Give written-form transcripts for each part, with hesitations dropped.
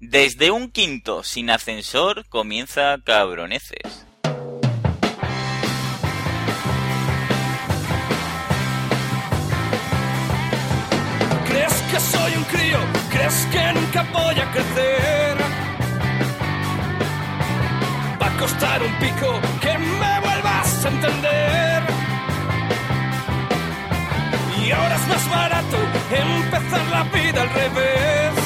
Desde un quinto sin ascensor comienza Cabroneces. ¿Crees que soy un crío? ¿Crees que nunca voy a crecer? Va a costar un pico que me vuelvas a entender. Y ahora es más barato empezar la vida al revés.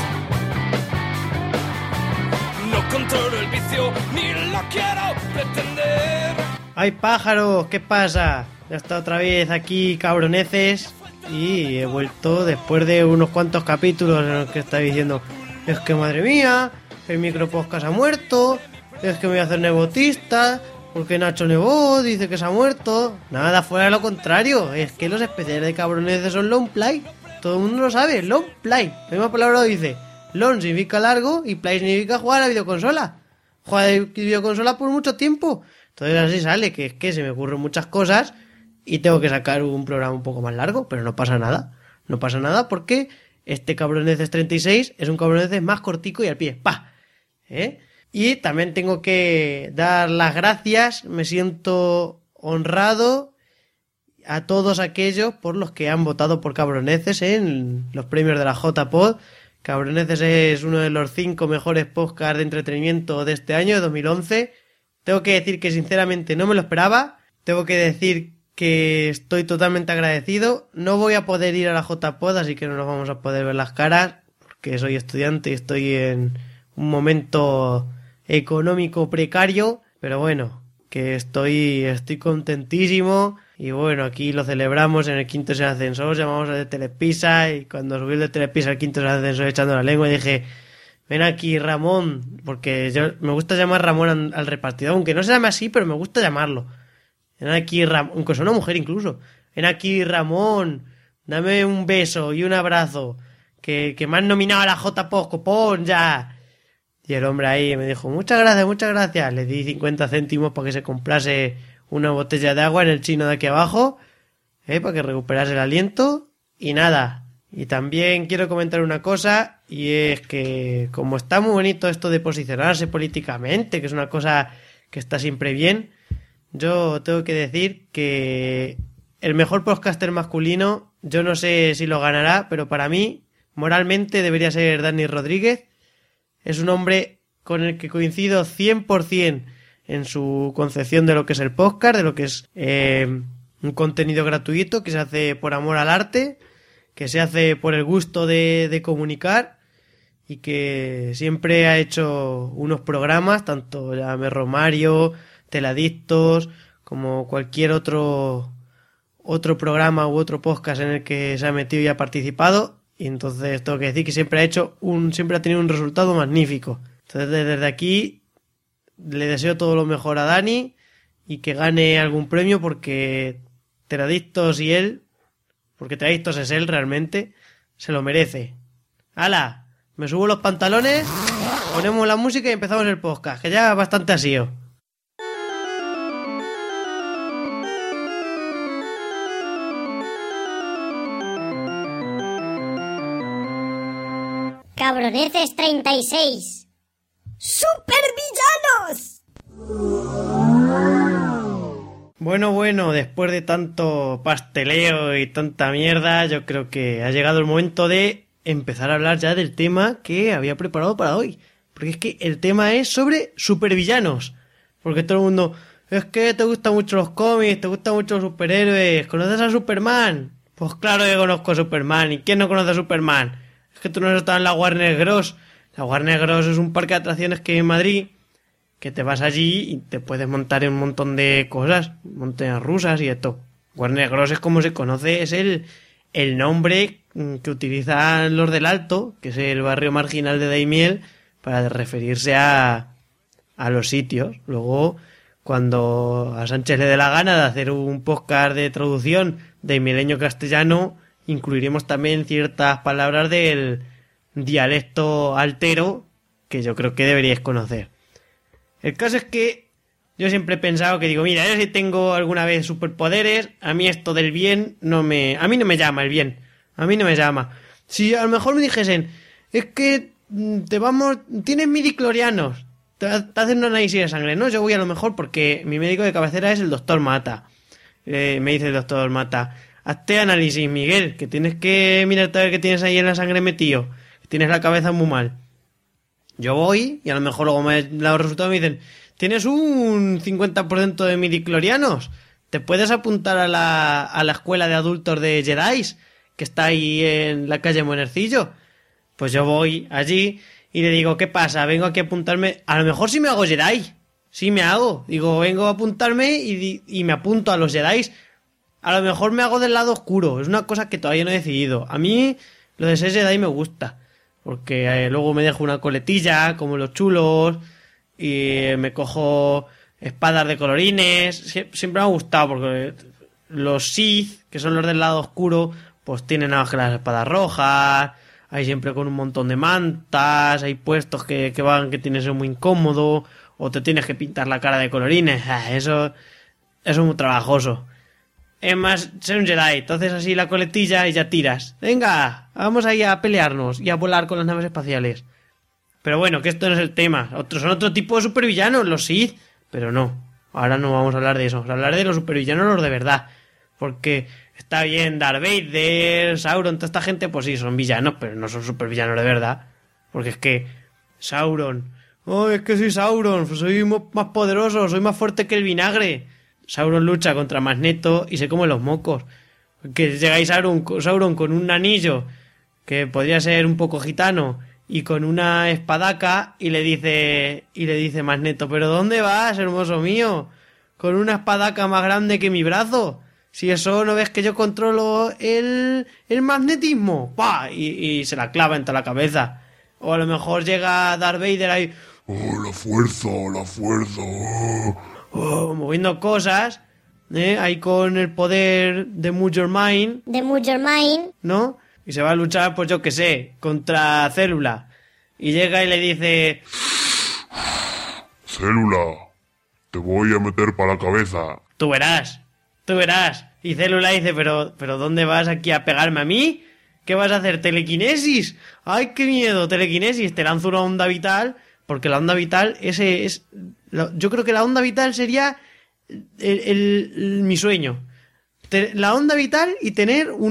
No controlo el vicio ni lo quiero pretender. ¡Ay, pájaro! ¿Qué pasa? Ya está otra vez aquí, Cabroneces. Y he vuelto después de unos cuantos capítulos en los que está diciendo: es que madre mía, el micropodcast ha muerto, es que me voy a hacer nebotista, porque Nacho Nebot dice que se ha muerto. Nada, fuera de lo contrario, es que los especiales de Cabroneces son long play. Todo el mundo lo sabe, long play. La misma palabra lo dice. Long significa largo y play significa jugar a la videoconsola. Jugar a la videoconsola por mucho tiempo. Entonces así sale, que es que se me ocurren muchas cosas y tengo que sacar un programa un poco más largo, pero no pasa nada. No pasa nada porque este Cabroneces 36 es un Cabroneces más cortico y al pie. ¡Pah! Y también tengo que dar las gracias, me siento honrado a todos aquellos por los que han votado por Cabroneces en los premios de la JPod. Cabroneces es uno de los 5 mejores podcasts de entretenimiento de este año, de 2011. Tengo que decir que sinceramente no me lo esperaba. Tengo que decir que estoy totalmente agradecido. No voy a poder ir a la JPod, así que no nos vamos a poder ver las caras, porque soy estudiante y estoy en un momento económico precario. Pero bueno, que estoy contentísimo. Y bueno, aquí lo celebramos en el quinto sin ascensor, llamamos al de Telepisa, y cuando subí el de Telepisa al quinto sin ascensor echando la lengua dije: ven aquí, Ramón, porque yo me gusta llamar Ramón al repartidor, aunque no se llame así, pero me gusta llamarlo. Ven aquí, Ramón, aunque sea una mujer incluso. Ven aquí, Ramón, dame un beso y un abrazo, que me han nominado a la JPod, copón, ya. Y el hombre ahí me dijo: muchas gracias. Le di 50 céntimos para que se comprase una botella de agua en el chino de aquí abajo, para que recuperase el aliento. Y nada, y también quiero comentar una cosa, y es que como está muy bonito esto de posicionarse políticamente, que es una cosa que está siempre bien, yo tengo que decir que el mejor podcaster masculino, yo no sé si lo ganará, pero para mí, moralmente, debería ser Dani Rodríguez. Es un hombre con el que coincido 100% en su concepción de lo que es el podcast, de lo que es un contenido gratuito que se hace por amor al arte, que se hace por el gusto de comunicar, y que siempre ha hecho unos programas, tanto Llame Romario, Teladictos, como cualquier otro programa u otro podcast en el que se ha metido y ha participado. Y entonces tengo que decir que siempre ha tenido un resultado magnífico. Entonces desde aquí le deseo todo lo mejor a Dani y que gane algún premio, porque Teladictos y él, porque Teladictos es él realmente, se lo merece. ¡Hala! Me subo los pantalones, ponemos la música y empezamos el podcast, que ya bastante ha sido. Cabroneces 36. ¡Supervillanos! Bueno, después de tanto pasteleo y tanta mierda, yo creo que ha llegado el momento de empezar a hablar ya del tema que había preparado para hoy. Porque es que el tema es sobre supervillanos. Porque todo el mundo: es que te gustan mucho los cómics, te gustan mucho los superhéroes, ¿conoces a Superman? Pues claro que conozco a Superman. ¿Y quién no conoce a Superman? Es que tú no has estado en la Warner Bros. La Warner Bros. Es un parque de atracciones que hay en Madrid, que te vas allí y te puedes montar en un montón de cosas, montañas rusas y esto. Warner Bros. Es como se conoce, es el nombre que utilizan los del Alto, que es el barrio marginal de Daimiel, para referirse a los sitios. Luego, cuando a Sánchez le dé la gana de hacer un podcast de traducción de milenio castellano, incluiremos también ciertas palabras del dialecto altero que yo creo que deberíais conocer. El caso es que yo siempre he pensado que digo: mira, yo si tengo alguna vez superpoderes, a mí esto del bien a mí no me llama el bien. A mí no me llama. Si a lo mejor me dijesen: es que tienes midichlorianos. Te hacen un análisis de sangre, ¿no? Yo voy a lo mejor porque mi médico de cabecera es el doctor Mata. Me dice el doctor Mata, hazte análisis, Miguel, que tienes que mirarte a ver qué tienes ahí en la sangre metido. Que tienes la cabeza muy mal. Yo voy y a lo mejor luego los resultados me dicen, tienes un 50% de midichlorianos. ¿Te puedes apuntar a la escuela de adultos de Jedis, que está ahí en la calle Monercillo? Pues yo voy allí y le digo, ¿qué pasa? Vengo aquí a apuntarme. A lo mejor sí me hago Jedi. Sí me hago. Digo, vengo a apuntarme y me apunto a los Jedis. A lo mejor me hago del lado oscuro. Es una cosa que todavía no he decidido. A mí lo de ser Jedi me gusta. Porque luego me dejo una coletilla, como los chulos. Y me cojo espadas de colorines. Siempre me ha gustado porque los Sith, que son los del lado oscuro, pues tienen nada más que las espadas rojas. Hay siempre con un montón de mantas. Hay puestos que tienen que ser muy incómodo. O te tienes que pintar la cara de colorines. Eso es muy trabajoso. Es más, ser un Jedi. Entonces así la coletilla y ya tiras. Venga, vamos ahí a pelearnos y a volar con las naves espaciales. Pero bueno, que esto no es el tema. Son otro tipo de supervillanos, los Sith. Pero no, ahora no vamos a hablar de eso. Vamos a hablar de los supervillanos, los de verdad. Porque está bien Darth Vader, Sauron, toda esta gente, pues sí, son villanos, pero no son supervillanos de verdad. Porque es que Sauron... ¡Oh, es que soy Sauron! Soy más poderoso, soy más fuerte que el vinagre. Sauron lucha contra Magneto y se come los mocos. Que llegáis Sauron con un anillo, que podría ser un poco gitano, y con una espadaca, y le dice Magneto, ¿pero dónde vas, hermoso mío? Con una espadaca más grande que mi brazo. Si eso no ves que yo controlo el magnetismo. ¡Pah! Y se la clava en toda la cabeza. O a lo mejor llega Darth Vader ahí... ¡Oh, la fuerza, la fuerza! Moviendo cosas, ahí con el poder de Move Your Mind. De Move Your Mind. ¿No? Y se va a luchar, pues yo qué sé, contra Célula. Y llega y le dice... Célula, te voy a meter para la cabeza. Tú verás. Y Célula dice, pero ¿dónde vas aquí a pegarme a mí? ¿Qué vas a hacer? ¿Telequinesis? ¡Ay, qué miedo! Telequinesis, te lanzo una onda vital, porque la onda vital, yo creo que la onda vital sería mi sueño. La onda vital y tener un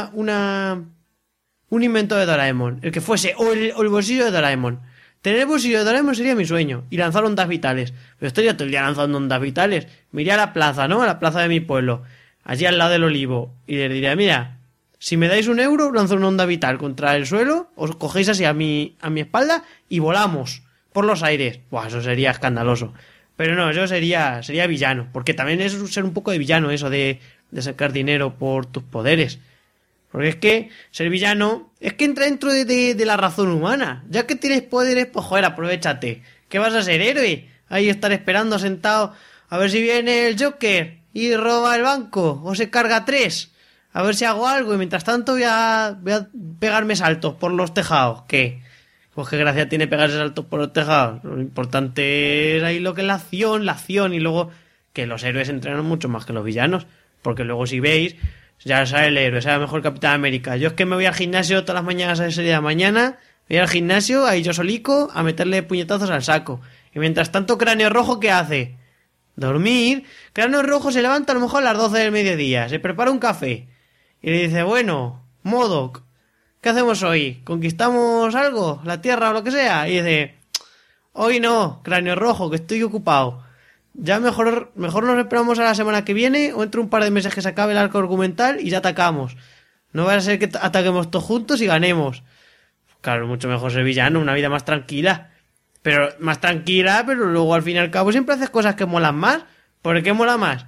invento de Doraemon, el que fuese, o el bolsillo de Doraemon. Tener el bolsillo de Doraemon sería mi sueño, y lanzar ondas vitales. Pero estaría todo el día lanzando ondas vitales. Me iría a la plaza, ¿no? A la plaza de mi pueblo, allí al lado del olivo, y le diría, mira, si me dais €1, lanzo una onda vital contra el suelo, os cogéis así a mi espalda y volamos por los aires. Buah, eso sería escandaloso. Pero no, yo sería villano, porque también es ser un poco de villano eso de sacar dinero por tus poderes. Porque es que ser villano es que entra dentro de la razón humana. Ya que tienes poderes, pues joder, aprovéchate. ¿Qué vas a ser, héroe? Ahí estar esperando sentado a ver si viene el Joker y roba el banco o se carga 3. A ver si hago algo y mientras tanto voy a pegarme saltos por los tejados. ¿Qué? Pues qué gracia tiene pegarse saltos por los tejados. Lo importante es ahí lo que es la acción y luego que los héroes entrenan mucho más que los villanos. Porque luego si veis, ya sale el héroe, sale mejor Capitán América. Yo es que me voy al gimnasio todas las mañanas a ese día de mañana, voy al gimnasio, ahí yo solico, a meterle puñetazos al saco. Y mientras tanto Cráneo Rojo, ¿qué hace? Dormir. Cráneo Rojo se levanta a lo mejor a las 12 del mediodía, se prepara un café. Y le dice, bueno, MODOK, ¿qué hacemos hoy? ¿Conquistamos algo? ¿La tierra o lo que sea? Y dice, hoy no, Cráneo Rojo, que estoy ocupado. Ya mejor nos esperamos a la semana que viene o entre un par de meses que se acabe el arco argumental y ya atacamos. No va a ser que ataquemos todos juntos y ganemos. Claro, mucho mejor ser villano, una vida más tranquila. Pero luego al fin y al cabo siempre haces cosas que molan más. ¿Por qué mola más?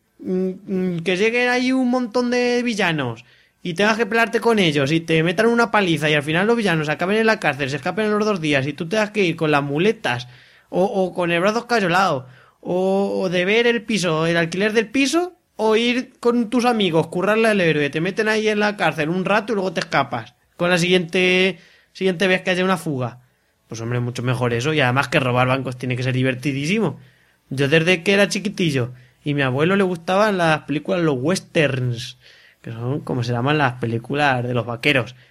Que lleguen ahí un montón de villanos y tengas que pelearte con ellos y te metan una paliza y al final los villanos acaben en la cárcel, se escapen en los 2 días y tú tengas que ir con las muletas o con el brazo escayolado o de ver el piso, el alquiler del piso, o ir con tus amigos, currarle al héroe, te meten ahí en la cárcel un rato y luego te escapas con la siguiente vez que haya una fuga. Pues hombre, mucho mejor eso. Y además que robar bancos tiene que ser divertidísimo. Yo desde que era chiquitillo y mi abuelo le gustaban las películas, los westerns, que son como se llaman las películas de los vaqueros.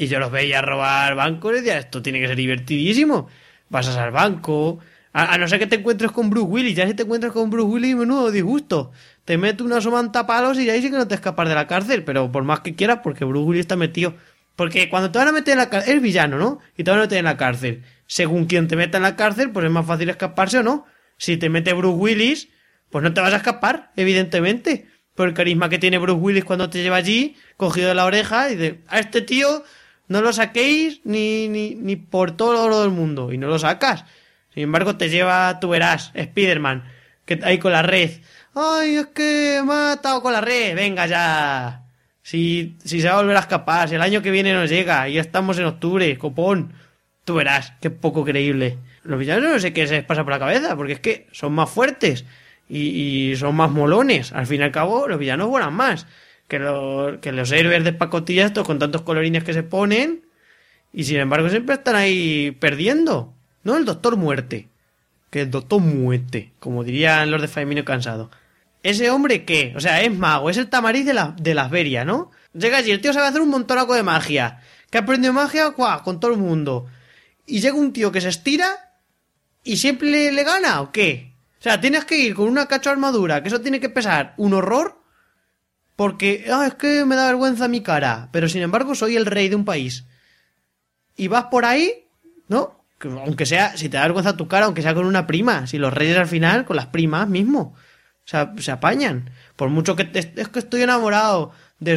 Y yo los veía robar bancos y decía, esto tiene que ser divertidísimo. Vas al banco, a no ser que te encuentres con Bruce Willis. Ya si te encuentras con Bruce Willis, menudo disgusto. Te mete una somantapalos y ahí sí que no te escapas de la cárcel. Pero por más que quieras, porque Bruce Willis está metido. Porque cuando te van a meter en la cárcel, eres villano, ¿no? Y te van a meter en la cárcel. Según quien te meta en la cárcel, pues es más fácil escaparse o no. Si te mete Bruce Willis, pues no te vas a escapar, evidentemente. Por el carisma que tiene Bruce Willis cuando te lleva allí, cogido de la oreja, y dice, a este tío no lo saquéis ni por todo el oro del mundo. Y no lo sacas. Sin embargo, te lleva, tú verás, Spiderman, que ahí con la red. Ay, es que me ha atado con la red. Venga ya. Si se va a volver a escapar, si el año que viene nos llega, y ya estamos en octubre, copón. Tú verás, qué poco creíble. Los villanos no sé qué se les pasa por la cabeza, porque es que son más fuertes y son más molones. Al fin y al cabo, los villanos vuelan más que los héroes de pacotilla estos con tantos colorines que se ponen, y sin embargo siempre están ahí perdiendo. ¿No? El Doctor Muerte. Que el Doctor Muerte, como dirían los de Faemino Cansado. ¿Ese hombre qué? O sea, es mago, es el Tamariz de las Berias, ¿no? Llega allí, el tío sabe hacer un montonaco de magia. ¿Que ha aprendido magia? ¡Guau! Con todo el mundo. Y llega un tío que se estira y siempre le gana, ¿o qué? O sea, tienes que ir con una cacho armadura, que eso tiene que pesar un horror, porque es que me da vergüenza mi cara, pero sin embargo soy el rey de un país. Y vas por ahí, ¿no? Aunque sea, si te da vergüenza tu cara, aunque sea con una prima, si los reyes al final, con las primas mismo, o sea, se apañan. Por mucho que es que estoy enamorado de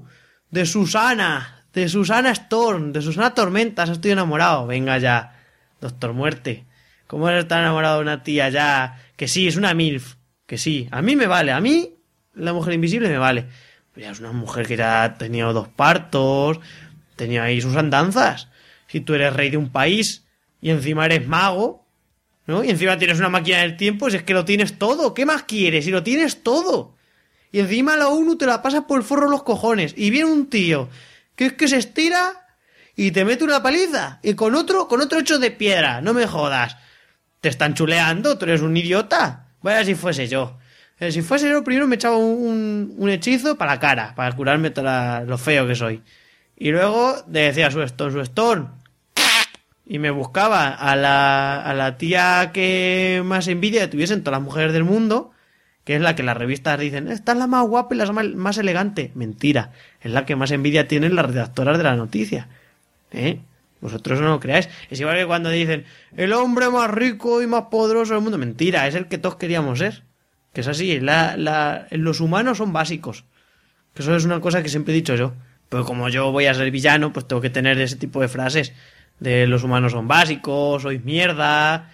Susana Storm, de Susana Tormentas, estoy enamorado. Venga ya, Doctor Muerte. ¿Cómo eres tan enamorado de una tía ya? Que sí, es una MILF. Que sí, a mí me vale. A mí, la Mujer Invisible me vale. Pero ya es una mujer que ya ha tenido 2 partos. Tenía ahí sus andanzas. Si tú eres rey de un país y encima eres mago, ¿no? Y encima tienes una máquina del tiempo, si es que lo tienes todo. ¿Qué más quieres? Si lo tienes todo. Y encima la ONU te la pasas por el forro de los cojones. Y viene un tío que es que se estira y te mete una paliza. Y con otro hecho de piedra. No me jodas. Te están chuleando, tú eres un idiota. Vaya si fuese yo. Si fuese yo, primero me echaba un hechizo para la cara, para curarme lo feo que soy. Y luego le decía su Storm. Y me buscaba a la tía que más envidia tuviesen todas las mujeres del mundo, que es la que las revistas dicen, esta es la más guapa y la más elegante. Mentira, es la que más envidia tienen las redactoras de la noticia. Vosotros no lo creáis. Es igual que cuando dicen, el hombre más rico y más poderoso del mundo. Mentira, es el que todos queríamos ser. Que es así, los humanos son básicos. Que eso es una cosa que siempre he dicho yo. Pero como yo voy a ser villano, pues tengo que tener ese tipo de frases. De los humanos son básicos, sois mierda,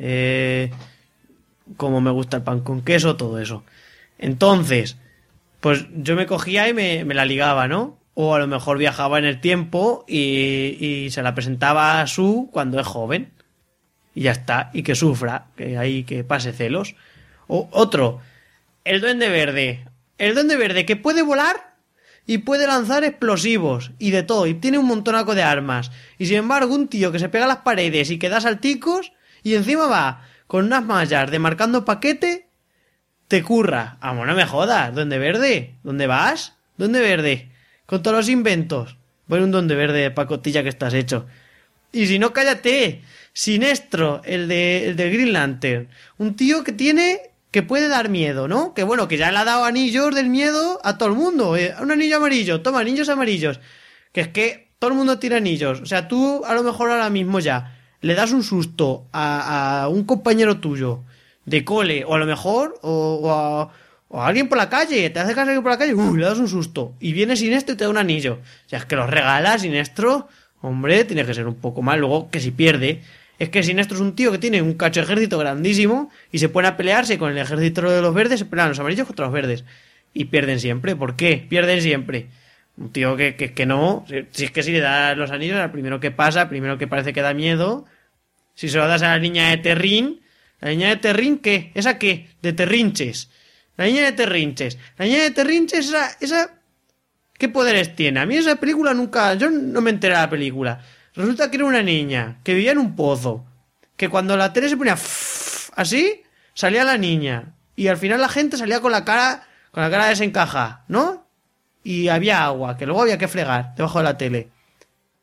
como me gusta el pan con queso, todo eso. Entonces, pues yo me cogía y me la ligaba, ¿no? O a lo mejor viajaba en el tiempo y se la presentaba a Sue cuando es joven. Y ya está, y que sufra, que pase celos. O otro, el Duende Verde. El Duende Verde que puede volar y puede lanzar explosivos y de todo, y tiene un montonaco de armas. Y sin embargo, un tío que se pega a las paredes y que da salticos y encima va con unas mallas de marcando paquete, te curra. Vamos, no me jodas, Duende Verde, ¿dónde vas? Duende Verde, con todos los inventos. Voy un Duende Verde de pacotilla que estás hecho. Y si no, cállate. Sinestro, el de Green Lantern. Un tío que puede dar miedo, ¿no? Que bueno, que ya le ha dado anillos del miedo a todo el mundo. Un anillo amarillo, toma, anillos amarillos. Que es que todo el mundo tiene anillos. O sea, tú a lo mejor ahora mismo ya le das un susto a un compañero tuyo de cole, o a lo mejor, o a alguien por la calle, te hace caso a alguien por la calle, le das un susto. Y viene Sinestro y te da un anillo. O sea, es que los regalas, Sinestro, hombre, tiene que ser un poco más. Luego, que si pierde... Es que Sinestro es un tío que tiene un cacho ejército grandísimo y se pone a pelearse con el ejército de los verdes, se pelean los amarillos contra los verdes. Y pierden siempre. ¿Por qué? Pierden siempre. Un tío que no... Si es que si le das los anillos al primero que pasa, al primero que parece que da miedo... Si se lo das a la niña de Terrín... ¿La niña de Terrín qué? ¿Esa qué? De Terrinches. La niña de Terrinches. La niña de Terrinches, esa... ¿Qué poderes tiene? A mí esa película nunca... Yo no me enteré de la película. Resulta que era una niña que vivía en un pozo, que cuando la tele se ponía así, salía la niña, y al final la gente salía con la cara desencajada, ¿no? Y había agua, que luego había que fregar debajo de la tele.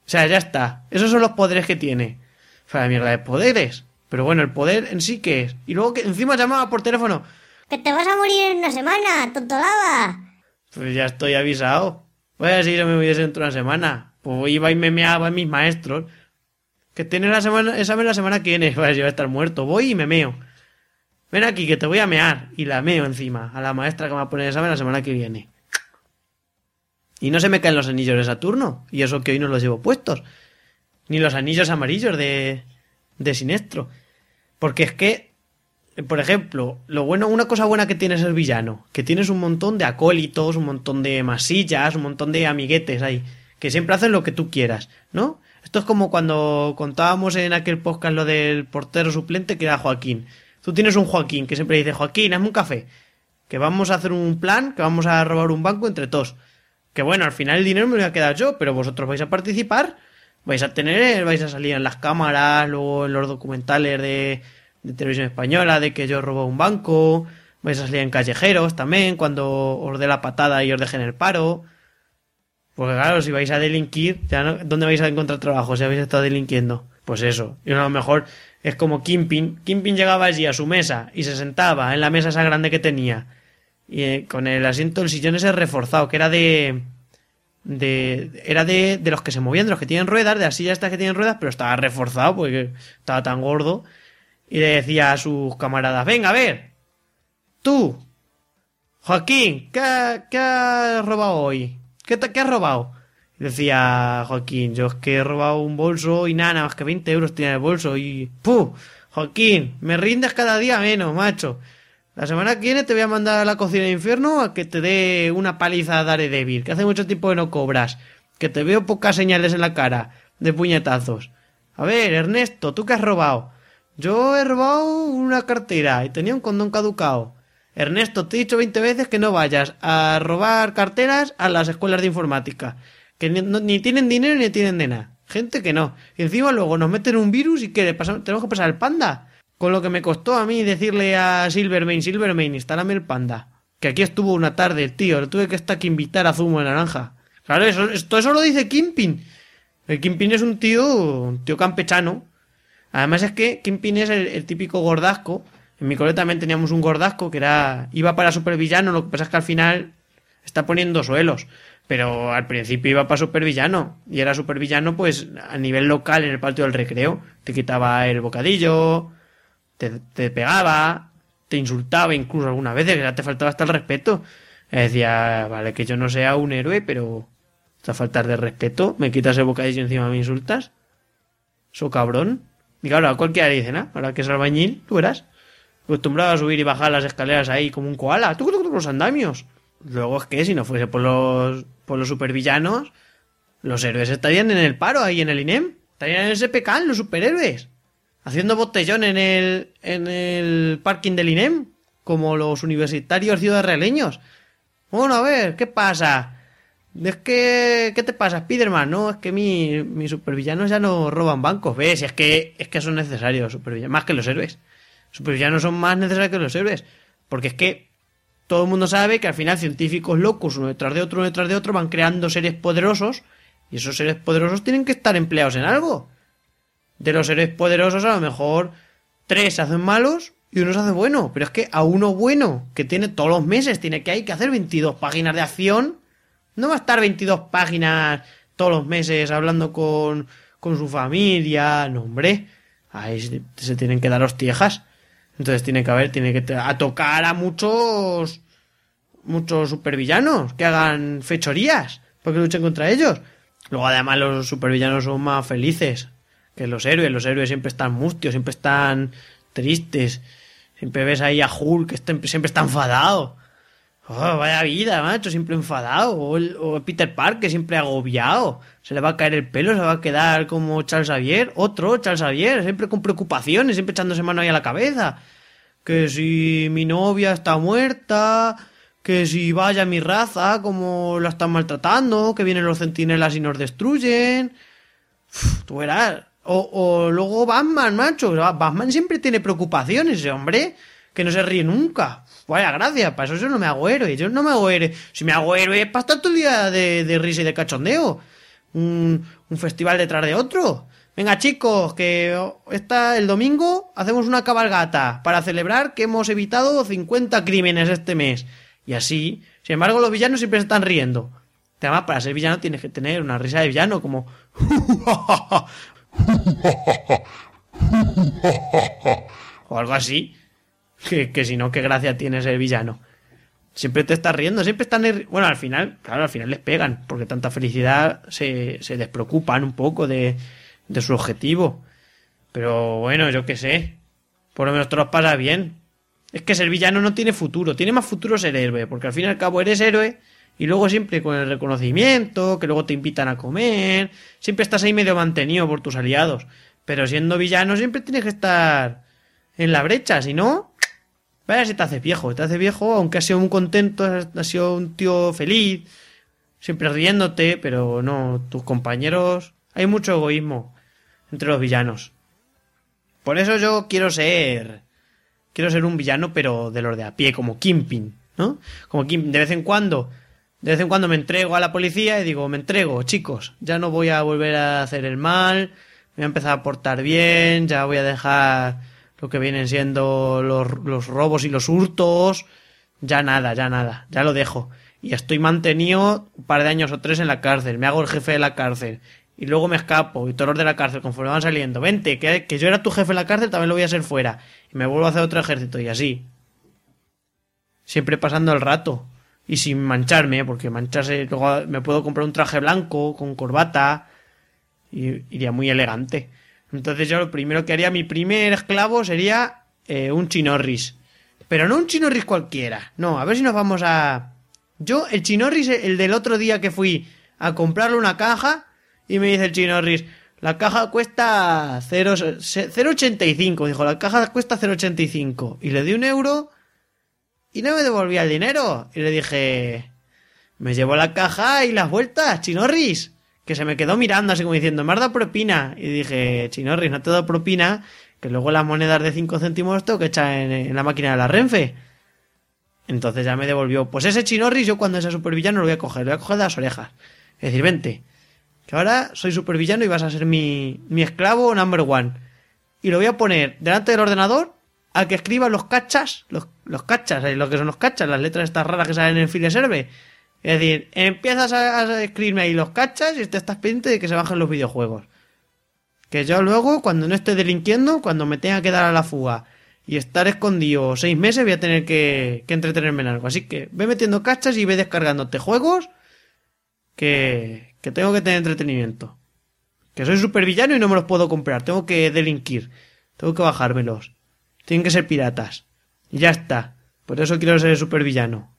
O sea, ya está. Esos son los poderes que tiene. Fue la mierda de poderes. Pero bueno, el poder en sí, ¿qué es? Y luego que encima llamaba por teléfono. Que te vas a morir en una semana, tontolaba. Pues ya estoy avisado. Voy a decir, me voy dentro de una semana. Pues iba y me meaba a mis maestros. Que tiene la semana, examen la semana que viene. Pues yo voy a estar muerto. Voy y me meo. Ven aquí, que te voy a mear. Y la meo encima. A la maestra que me va a poner el examen la semana que viene. Y no se me caen los anillos de Saturno. Y eso que hoy no los llevo puestos. Ni los anillos amarillos de Sinestro. Porque es que, por ejemplo, una cosa buena que tienes el villano, que tienes un montón de acólitos, un montón de masillas, un montón de amiguetes ahí, que siempre hacen lo que tú quieras, ¿no? Esto es como cuando contábamos en aquel podcast lo del portero suplente que era Joaquín. Tú tienes un Joaquín que siempre dice, Joaquín, hazme un café, que vamos a hacer un plan, que vamos a robar un banco entre todos. Que bueno, al final el dinero me lo voy a quedar yo, pero vosotros vais a participar. Vais a salir en las cámaras, luego en los documentales de Televisión Española, de que yo robo un banco. Vais a salir en Callejeros también, cuando os dé la patada y os dejen el paro. Porque claro, si vais a delinquir, ya no, ¿dónde vais a encontrar trabajo si habéis estado delinquiendo? Pues eso. Y a lo mejor es como Kingpin. Kingpin llegaba allí a su mesa y se sentaba en la mesa esa grande que tenía. Y con el asiento del sillón ese reforzado, que era de los que se movían, de los que tienen ruedas, de las sillas estas que tienen ruedas, pero estaba reforzado porque estaba tan gordo. Y le decía a sus camaradas, venga, a ver, tú, Joaquín, ¿qué has robado hoy? ¿Qué has robado? Y decía Joaquín, yo es que he robado un bolso y nada más que 20 euros tenía en el bolso y ¡puh! Joaquín, me rindes cada día menos, macho. La semana que viene te voy a mandar a la cocina del infierno a que te dé una paliza a Daredevil, que hace mucho tiempo que no cobras, que te veo pocas señales en la cara de puñetazos. A ver, Ernesto, ¿tú qué has robado? Yo he robado una cartera y tenía un condón caducado. Ernesto, te he dicho 20 veces que no vayas a robar carteras a las escuelas de informática, que ni tienen dinero ni tienen de nada. Gente que no. Y encima luego nos meten un virus y ¿qué? Tenemos que pasar el panda. Con lo que me costó a mí decirle a Silvermane, instálame el panda. Que aquí estuvo una tarde el tío, le tuve que estar que invitar a zumo de naranja. Claro, todo eso lo dice Kingpin. El Kingpin es un tío campechano. Además es que Kingpin es el típico gordasco. En mi cole también teníamos un gordasco que iba para supervillano, lo que pasa es que al final está poniendo suelos. Pero al principio iba para supervillano. Y era supervillano pues a nivel local en el patio del recreo. Te quitaba el bocadillo, te pegaba, te insultaba incluso algunas veces, que ya te faltaba hasta el respeto. Decía, vale, que yo no sea un héroe, pero te faltas de respeto, me quitas el bocadillo y encima me insultas. So cabrón. Y claro, a cualquiera le dicen, ¿no? Ahora que es albañil, tú verás. Acostumbrado a subir y bajar las escaleras ahí como un koala. Tú los andamios. Luego es que si no fuese por los supervillanos, los héroes estarían en el paro ahí en el INEM. Estarían en el SPK, los superhéroes. Haciendo botellón en el parking del INEM, como los universitarios ciudadrealeños. Bueno, a ver, ¿qué pasa? ¿Qué te pasa, Spiderman? No, es que mis supervillanos ya no roban bancos, ¿ves? Es que son necesarios los supervillanos, más que los héroes. Los supervillanos son más necesarios que los héroes, porque es que todo el mundo sabe que al final científicos locos, uno detrás de otro, van creando seres poderosos, y esos seres poderosos tienen que estar empleados en algo. De los seres poderosos a lo mejor 3 se hacen malos y uno se hace bueno. Pero es que a uno bueno, que tiene todos los meses, hay que hacer 22 páginas de acción, no va a estar 22 páginas todos los meses hablando con su familia. No, hombre, ahí se tienen que dar hostiejas. Entonces tiene que tocar a muchos supervillanos que hagan fechorías porque luchen contra ellos. Luego además los supervillanos son más felices que los héroes. Los héroes siempre están mustios, siempre están tristes. Siempre ves ahí a Hulk que siempre está enfadado. Oh, vaya vida, macho, siempre enfadado. O Peter Parker siempre agobiado. Se le va a caer el pelo, se va a quedar como Charles Xavier. Otro Charles Xavier, siempre con preocupaciones, siempre echándose mano ahí a la cabeza. Que si mi novia está muerta, que si vaya mi raza, como la están maltratando, que vienen los centinelas y nos destruyen. Tú verás. O luego Batman, macho. Batman siempre tiene preocupaciones, ese hombre, que no se ríe nunca. Vaya gracia, para eso yo no me hago héroe. Yo no me hago héroe. Si me hago héroe es para estar todo el día de risa y de cachondeo. un festival detrás de otro. Venga, chicos, que el domingo hacemos una cabalgata para celebrar que hemos evitado 50 crímenes este mes. Y así, sin embargo, los villanos siempre se están riendo. Además, para ser villano tienes que tener una risa de villano como... o algo así. Que si no, qué gracia tiene ser villano. Siempre te estás riendo, siempre están... Bueno, al final les pegan, porque tanta felicidad se despreocupan un poco de su objetivo. Pero bueno, yo qué sé. Por lo menos te los pasa bien. Es que ser villano no tiene futuro. Tiene más futuro ser héroe, porque al fin y al cabo eres héroe y luego siempre con el reconocimiento, que luego te invitan a comer, siempre estás ahí medio mantenido por tus aliados. Pero siendo villano siempre tienes que estar en la brecha, si no... Vaya si te haces viejo, aunque has sido un contento, has sido un tío feliz, siempre riéndote, pero no, tus compañeros... Hay mucho egoísmo entre los villanos. Por eso yo quiero ser un villano, pero de los de a pie, como Kingpin, ¿no? Como Kingpin, de vez en cuando me entrego a la policía y digo, me entrego, chicos, ya no voy a volver a hacer el mal, voy a empezar a portar bien, ya voy a dejar lo que vienen siendo los robos y los hurtos, ya nada, ya lo dejo. Y estoy mantenido un par de años o 3 en la cárcel, me hago el jefe de la cárcel. Y luego me escapo, y todos los de la cárcel, conforme van saliendo, vente, que yo era tu jefe en la cárcel, también lo voy a ser fuera. Y me vuelvo a hacer otro ejército, y así. Siempre pasando el rato. Y sin mancharme, porque mancharse, luego me puedo comprar un traje blanco, con corbata, y iría muy elegante. Entonces yo lo primero que haría, mi primer esclavo sería un chinorris. Pero no un chinorris cualquiera. No, a ver si nos vamos a... Yo, el chinorris, el del otro día que fui a comprarle una caja... Y me dice el chinorris, la caja cuesta 0,85. Dijo, la caja cuesta 0,85. Y le di €1 y no me devolvía el dinero. Y le dije, me llevo la caja y las vueltas, chinorris. Que se me quedó mirando así como diciendo, me has dado propina. Y dije, chinorris, no te he dado propina, que luego las monedas de 5 céntimos tengo que echar en la máquina de la Renfe. Entonces ya me devolvió. Pues ese chinorris yo cuando sea supervillano lo voy a coger de las orejas. Es decir, vente, que ahora soy supervillano y vas a ser mi esclavo number one. Y lo voy a poner delante del ordenador a que escriba los cachas, los cachas, lo que son los cachas, las letras estas raras que salen en el file serve. Es decir, empiezas a escribirme ahí los cachas y te estás pendiente de que se bajen los videojuegos. Que yo luego, cuando no esté delinquiendo, cuando me tenga que dar a la fuga y estar escondido 6 meses, voy a tener que entretenerme en algo. Así que ve metiendo cachas y ve descargándote juegos que tengo que tener entretenimiento. Que soy supervillano y no me los puedo comprar. Tengo que delinquir. Tengo que bajármelos. Tienen que ser piratas. Y ya está. Por eso quiero ser supervillano.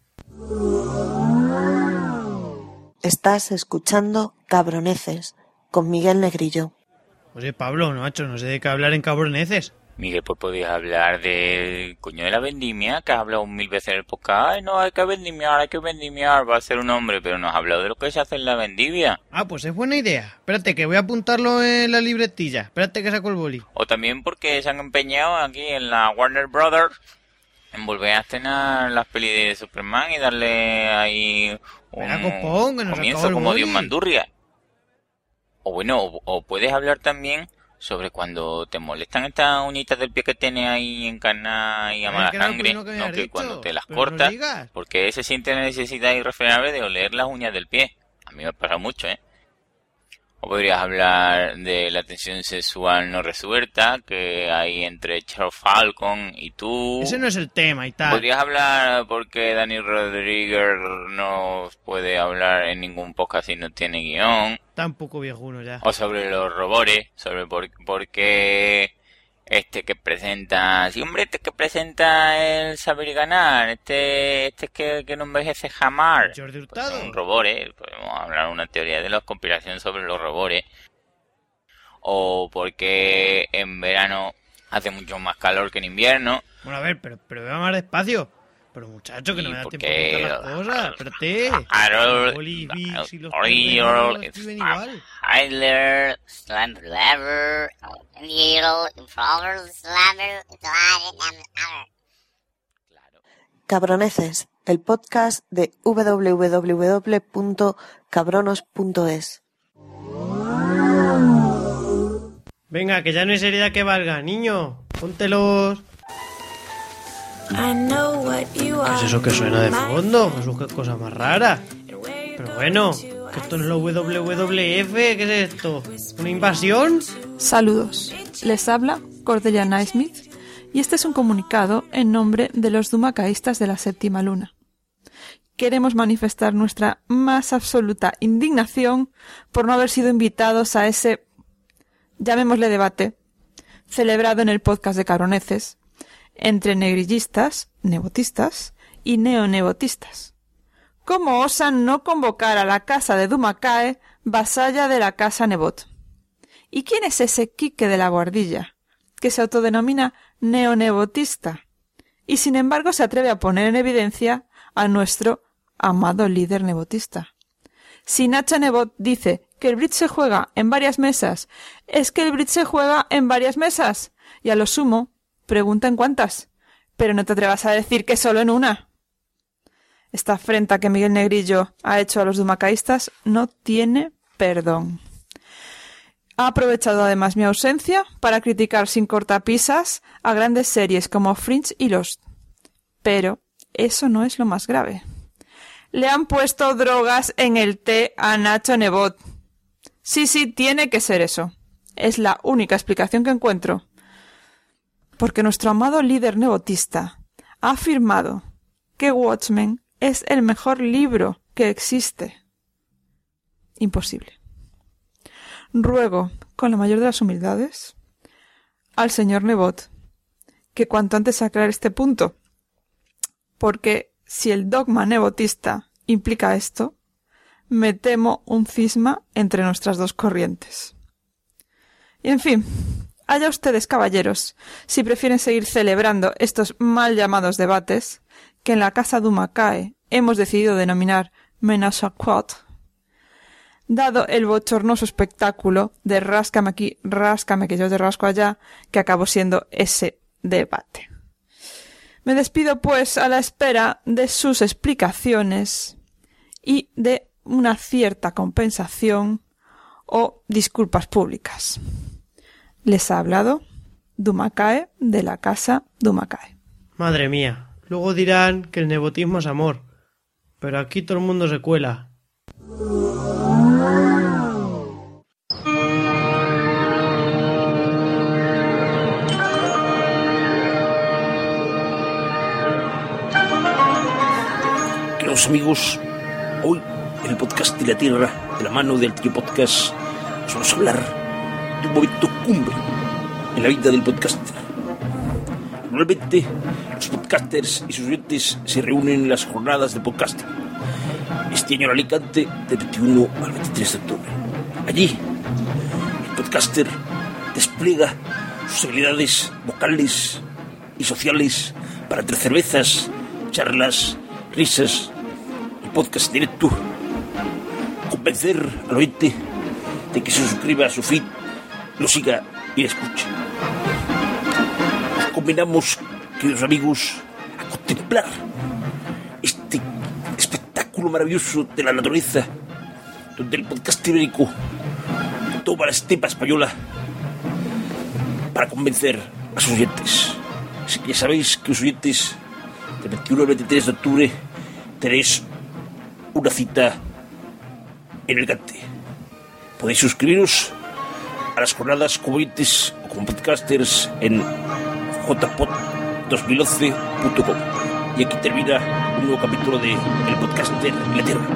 Estás escuchando Cabroneces con Miguel Negrillo. Oye, Pablo, no, macho, no sé de qué hablar en Cabroneces. Miguel, pues podías hablar del coño de la vendimia, que has hablado 1000 veces en el podcast. Ay, no, hay que vendimiar, va a ser un hombre, pero nos has hablado de lo que se hace en la vendimia. Ah, pues es buena idea. Espérate, que voy a apuntarlo en la libretilla. Espérate que saco el boli. O también porque se han empeñado aquí en la Warner Brothers en volver a estrenar las pelis de Superman y darle ahí un comienzo como Dios Mandurria. O bueno, o puedes hablar también sobre cuando te molestan estas uñitas del pie que tienes ahí encarnadas y a mala sangre, ¿no? Que cuando te las cortas, porque se siente la necesidad irrefrenable de oler las uñas del pie. A mí me pasa mucho, ¿eh? O podrías hablar de la tensión sexual no resuelta que hay entre Charles Falcon y tú. Ese no es el tema y tal. Podrías hablar porque Dani Rodríguez no puede hablar en ningún podcast si no tiene guión. Está un poco viejuno ya. O sobre los robores, sobre por qué que presenta... Sí, hombre, que presenta el saber ganar, que no envejece jamás. Jordi Hurtado. Pues son robores, podemos hablar de una teoría de la conspiración sobre los robores. O porque en verano hace mucho más calor que en invierno. Bueno, a ver, pero vea más despacio. Pero muchacho, que no me da tiempo de contar las cosas. Espérate. Cabroneces, el podcast de www.cabronos.es. Venga, que ya no hay seriedad que valga, niño. Póntelos. ¿Qué es eso que suena de fondo? Jesús, qué cosa más rara. Pero bueno, que esto no es lo WWF, ¿qué es esto? ¿Una invasión? Saludos, les habla Cordelia Naismith y este es un comunicado en nombre de los dumacaístas de la séptima luna. Queremos manifestar nuestra más absoluta indignación por no haber sido invitados a ese, llamémosle debate, celebrado en el podcast de Cabroneces, entre negrillistas, nebotistas y neonebotistas. ¿Cómo osan no convocar a la casa de Dumacae, vasalla de la casa Nebot? ¿Y quién es ese Quique de la Guardilla, que se autodenomina neonebotista, y sin embargo se atreve a poner en evidencia a nuestro amado líder nebotista? Si Nacho Nebot dice que el bridge se juega en varias mesas, es que el bridge se juega en varias mesas, y a lo sumo pregunta en cuántas, pero no te atrevas a decir que solo en una. Esta afrenta que Miguel Negrillo ha hecho a los dumacaístas no tiene perdón. Ha aprovechado además mi ausencia para criticar sin cortapisas a grandes series como Fringe y Lost. Pero eso no es lo más grave. Le han puesto drogas en el té a Nacho Nebot. Sí, tiene que ser eso. Es la única explicación que encuentro. Porque nuestro amado líder nebotista ha afirmado que Watchmen es el mejor libro que existe. Imposible. Ruego, con la mayor de las humildades, al señor Nebot que cuanto antes aclare este punto, porque si el dogma nebotista implica esto, me temo un cisma entre nuestras dos corrientes. Y en fin, allá ustedes, caballeros, si prefieren seguir celebrando estos mal llamados debates, que en la casa Dumacae hemos decidido denominar Menage à Quatre, dado el bochornoso espectáculo de ráscame aquí, ráscame que yo te rasco allá, que acabó siendo ese debate. Me despido pues a la espera de sus explicaciones y de una cierta compensación o disculpas públicas. Les ha hablado Dumacae de la casa Dumacae. Madre mía, luego dirán que el nebotismo es amor, pero aquí todo el mundo se cuela. Queridos amigos, hoy en el podcast de la Tierra, de la mano del Tío Podcast, nos vamos a hablar de un momento cumbre en la vida del podcaster. Normalmente los podcasters y sus oyentes se reúnen en las jornadas de podcasting. Este año en Alicante, del 21 al 23 de octubre. Allí, el podcaster despliega sus habilidades vocales y sociales para entre cervezas, charlas, risas y podcast directo, convencer al oyente de que se suscriba a su feed, lo siga y lo escuche. Nos combinamos, queridos amigos, a contemplar este espectáculo maravilloso de la naturaleza, donde el podcast ibérico toma la estepa española para convencer a sus oyentes. Así que ya sabéis que los oyentes del 21 al 23 de octubre tenéis una cita en Alicante. Podéis suscribiros a las jornadas como oyentes o como podcasters en jpod2011.com. Y aquí termina un nuevo capítulo de El Podcaster en la Tierra.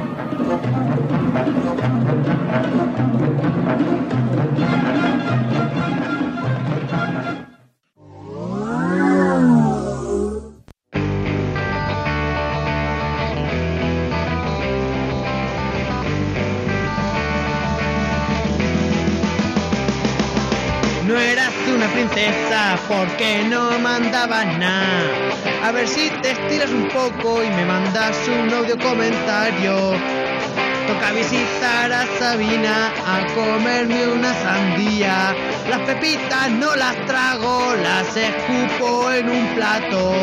No eras una princesa porque no mandabas nada. A ver si te estiras un poco y me mandas un audio comentario. Toca visitar a Sabina a comerme una sandía. Las pepitas no las trago, las escupo en un plato.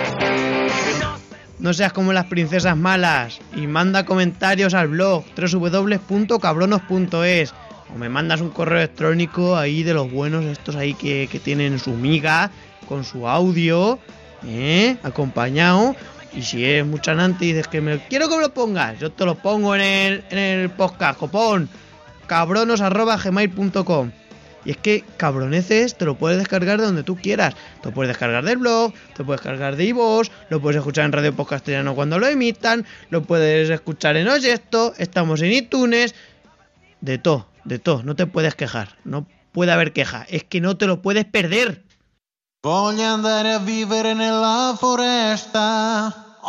No seas como las princesas malas y manda comentarios al blog www.cabronos.es. O me mandas un correo electrónico ahí de los buenos, estos ahí que tienen su miga, con su audio, acompañado. Y si eres muy chanante y dices que quiero que me lo pongas, yo te lo pongo en el podcast, copón. cabronos@gmail.com. Y es que Cabroneces te lo puedes descargar de donde tú quieras. Te lo puedes descargar del blog, te lo puedes descargar de iVoox, lo puedes escuchar en Radio Podcastellano cuando lo emitan, lo puedes escuchar en Oyesto, estamos en iTunes. De todo, no te puedes quejar. No puede haber queja, es que no te lo puedes perder. Voglio andare a vivere nella foresta.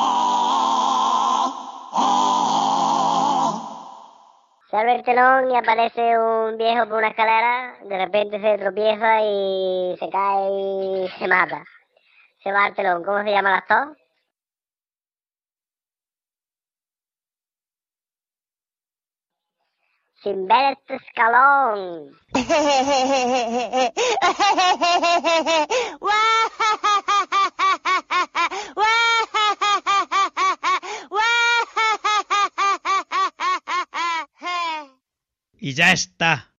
Se abre el telón y aparece un viejo por una escalera, de repente se tropieza y se cae y se mata. Se va al telón. ¿Cómo se llama el actor? Sylvester Stallone. Y ya está.